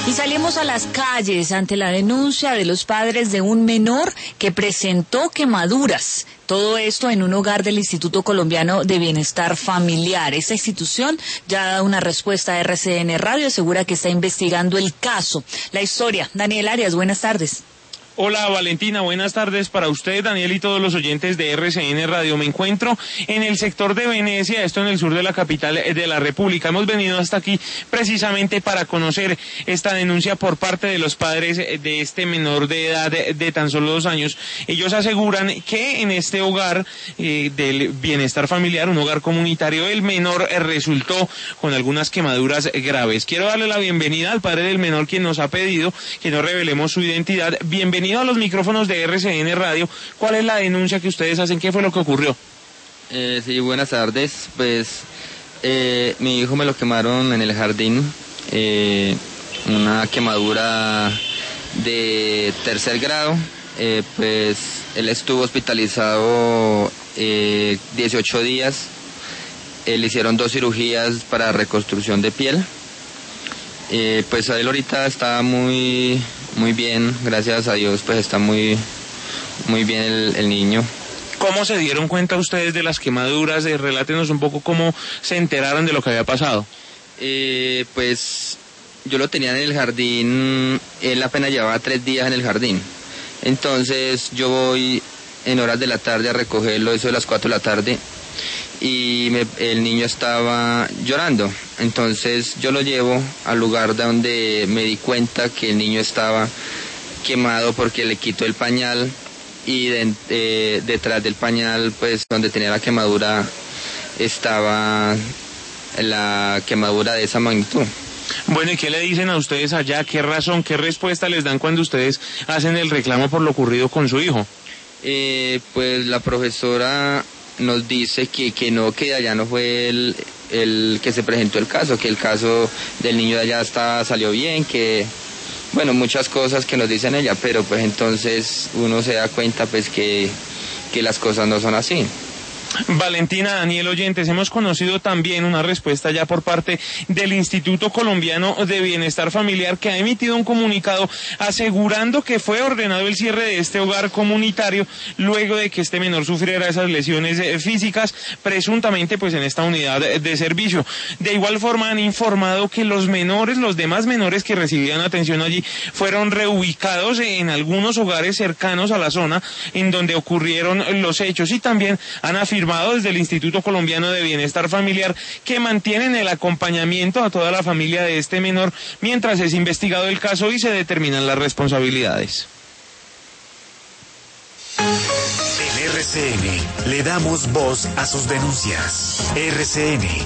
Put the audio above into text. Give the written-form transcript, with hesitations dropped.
Y salimos a las calles ante la denuncia de los padres de un menor que presentó quemaduras. Todo esto en un hogar del Instituto Colombiano de Bienestar Familiar. Esta institución ya ha dado una respuesta a RCN Radio, asegura que está investigando el caso. La historia, Daniel Arias, buenas tardes. Hola Valentina, buenas tardes para usted, Daniel, y todos los oyentes de RCN Radio. Me encuentro en el sector de Venecia, esto en el sur de la capital de la República. Hemos venido hasta aquí precisamente para conocer esta denuncia por parte de los padres de este menor de edad de tan solo 2 años. Ellos aseguran que en este hogar del bienestar familiar, un hogar comunitario, el menor resultó con algunas quemaduras graves. Quiero darle la bienvenida al padre del menor, quien nos ha pedido que no revelemos su identidad. Bienvenido a los micrófonos de RCN Radio. ¿Cuál es la denuncia que ustedes hacen? ¿Qué fue lo que ocurrió? Sí, buenas tardes. Pues mi hijo me lo quemaron en el jardín, una quemadura de 3er grado. Pues él estuvo hospitalizado 18 días. Le hicieron 2 cirugías para reconstrucción de piel. Pues él ahorita está muy bien, gracias a Dios, pues está muy bien el niño. ¿Cómo se dieron cuenta ustedes de las quemaduras? Relátenos un poco cómo se enteraron de lo que había pasado. Pues yo lo tenía en el jardín, él apenas llevaba 3 días en el jardín. Entonces yo voy en horas de la tarde a recogerlo, eso de las 4 de la tarde, y el niño estaba llorando. Entonces yo lo llevo al lugar donde me di cuenta que el niño estaba quemado porque le quito el pañal, y detrás del pañal, pues donde tenía la quemadura, estaba la quemadura de esa magnitud. Bueno, ¿y qué le dicen a ustedes allá? ¿Qué razón, qué respuesta les dan cuando ustedes hacen el reclamo por lo ocurrido con su hijo? Pues la profesora nos dice que no, que allá no fue el que se presentó el caso, que el caso del niño de allá salió bien, que bueno, muchas cosas que nos dicen ella, pero pues entonces uno se da cuenta pues que las cosas no son así. Valentina, Daniel, oyentes, hemos conocido también una respuesta ya por parte del Instituto Colombiano de Bienestar Familiar, que ha emitido un comunicado asegurando que fue ordenado el cierre de este hogar comunitario luego de que este menor sufriera esas lesiones físicas, presuntamente pues en esta unidad de servicio. De igual forma han informado que los demás menores que recibían atención allí, fueron reubicados en algunos hogares cercanos a la zona en donde ocurrieron los hechos, y también han afirmado desde el Instituto Colombiano de Bienestar Familiar que mantienen el acompañamiento a toda la familia de este menor mientras es investigado el caso y se determinan las responsabilidades. En RCN le damos voz a sus denuncias. RCN,